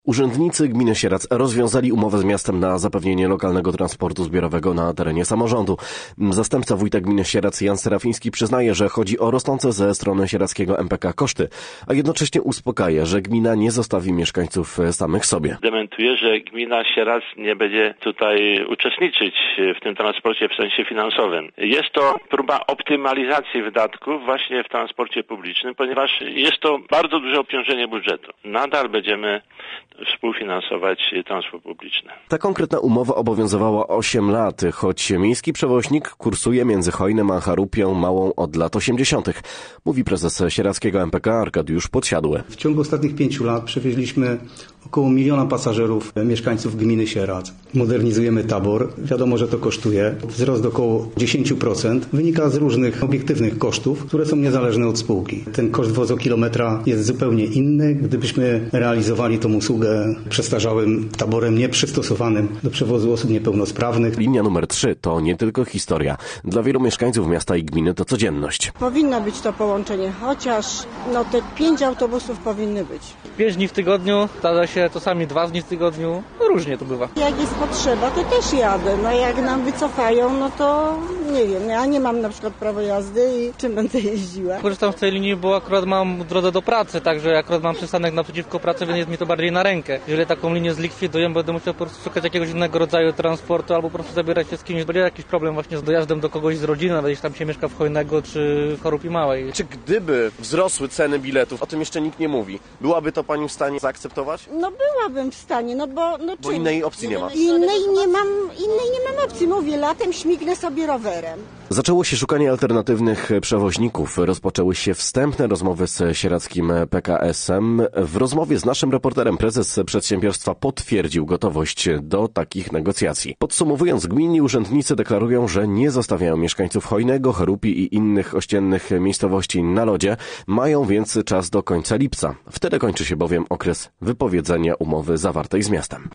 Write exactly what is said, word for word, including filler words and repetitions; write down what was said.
Urzędnicy gminy Sieradz rozwiązali umowę z miastem na zapewnienie lokalnego transportu zbiorowego na terenie samorządu. Zastępca wójta gminy Sieradz Jan Serafiński przyznaje, że chodzi o rosnące ze strony sieradzkiego M P K koszty, a jednocześnie uspokaja, że gmina nie zostawi mieszkańców samych sobie. Dementuje, że gmina Sieradz nie będzie tutaj uczestniczyć w tym transporcie w sensie finansowym. Jest to próba optymalizacji wydatków właśnie w transporcie publicznym, ponieważ jest to bardzo duże obciążenie budżetu. Nadal będziemy współfinansować transport publiczny. Ta konkretna umowa obowiązywała osiem lat, choć miejski przewoźnik kursuje między Chojnem a Charupią Małą od lat osiemdziesiątych. Mówi prezes sieradzkiego M P K Arkadiusz Podsiadły. W ciągu ostatnich pięciu lat przewieźliśmy około miliona pasażerów, mieszkańców gminy Sieradz. Modernizujemy tabor. Wiadomo, że to kosztuje. Wzrost około dziesięć procent wynika z różnych obiektywnych kosztów, które są niezależne od spółki. Ten koszt wozokilometra jest zupełnie inny. Gdybyśmy realizowali tą usługę przestarzałym taborem nieprzystosowanym do przewozu osób niepełnosprawnych. Linia numer trzy to nie tylko historia. Dla wielu mieszkańców miasta i gminy to codzienność. Powinno być to połączenie, chociaż no te pięć autobusów powinny być. Pięć dni w tygodniu, zdarza się czasami dwa dni w tygodniu, no różnie to bywa. Jak jest potrzeba, to też jadę. No jak nam wycofają, no to nie wiem, ja nie mam na przykład prawa jazdy i czym będę jeździła. Korzystam z tej linii, bo akurat mam drodze do pracy, także akurat mam przystanek naprzeciwko pracy, więc jest mi to bardziej na rękę. Jeżeli taką linię zlikwiduję, będę musiał po prostu szukać jakiegoś innego rodzaju transportu albo po prostu zabierać się z kimś. Będzie jakiś problem właśnie z dojazdem do kogoś z rodziny, nawet jeśli tam się mieszka w Chojnego czy w Charupi Małej. Czy gdyby wzrosły ceny biletów, o tym jeszcze nikt nie mówi, byłaby to pani w stanie zaakceptować? No byłabym w stanie, no bo... No bo innej opcji nie ma. Innej nie mam, innej nie mam opcji. Mówię, latem śmignę sobie rowerem. Zaczęło się szukanie alternatywnych przewoźników. Rozpoczęły się wstępne rozmowy z sieradzkim P K S-em. W rozmowie z naszym reporterem prezes przedsiębiorstwa potwierdził gotowość do takich negocjacji. Podsumowując, gminni urzędnicy deklarują, że nie zostawiają mieszkańców Chojnego, Charupi i innych ościennych miejscowości na lodzie. Mają więc czas do końca lipca. Wtedy kończy się bowiem okres wypowiedzenia umowy zawartej z miastem.